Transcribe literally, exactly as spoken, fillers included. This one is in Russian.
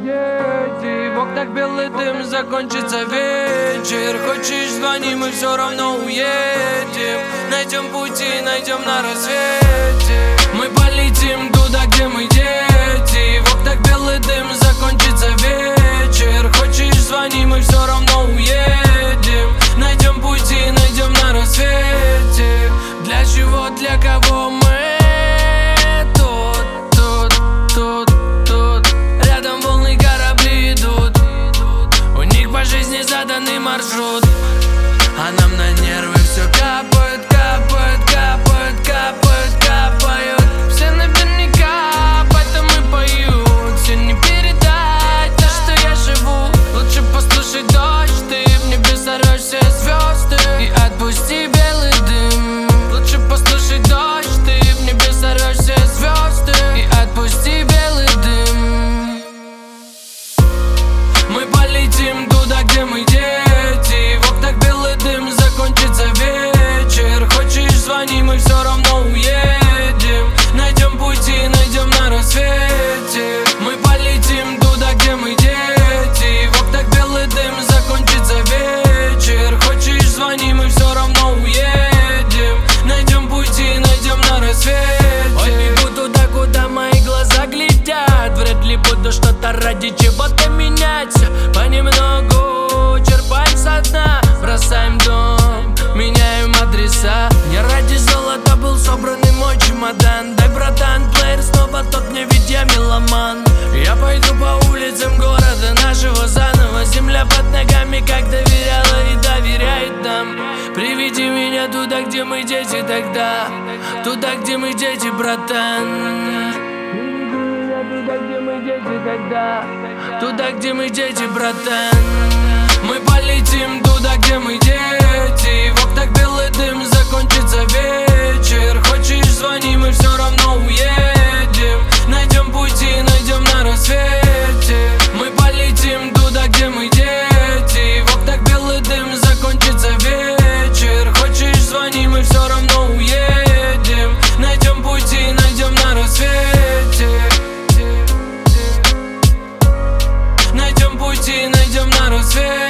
дети. В окнах белый дым, закончится вечер. Хочешь, звони, мы все равно уедем. Найдем пути, найдем на рассвете. Мы полетим туда, где мы дети. В окнах белый дым, закончится вечер. Хочешь, звони, мы все равно уедем. Найдем пути, найдем на рассвете. Для чего, для кого мы тут, тут, тут, тут. Рядом волны, корабли идут. У них по жизни заданный маршрут. А нам на нервы все капает, капает, капает, капает, капает. Все наверняка об этом и поют. Все не передать то, что я живу. Лучше послушай дождь, ты в небе сорвешь все звезды и отпусти белый дым. Лучше послушай дождь, ты в небе сорвешь все звезды и отпусти белый дым. Мы полетим туда, где мы дети. В окнах белый дым, закончится вечер. Хочешь, звони, мы все равно уедем. Найдем пути, найдем на рассвете. Мы полетим туда, где мы дети. В окнах белый дым, закончится вечер. Хочешь, звони, мы все равно уедем. Найдем пути, найдем на рассвете. Ой, бегу туда, куда мои глаза глядят. Вряд ли буду что-то ради чего-то менять. Понемногу черпаем со дна. Бросаем дом, меняем адреса. Не ради золота был собранный мой чемодан. Дай, братан, плеер снова тот мне, ведь я меломан. Я пойду по улицам города нашего заново. Земля под ногами, как доверяла и доверяет нам. Приведи меня туда, где мы дети тогда. Туда, где мы дети, братан. Туда, где мы дети тогда. Туда, где мы дети, братан. Мы полетим туда, где мы дети. В окнах белый дым, закончится вечер. Хочешь, звони, мы все равно уедем. Найдем пути, найдем на рассвете. Мы полетим туда, где мы дети. В окнах белый дым, закончится вечер. Хочешь, звони, мы все равно уедем. Найдем пути, найдем на рассвете. Найдем пути, найдем на рассвете.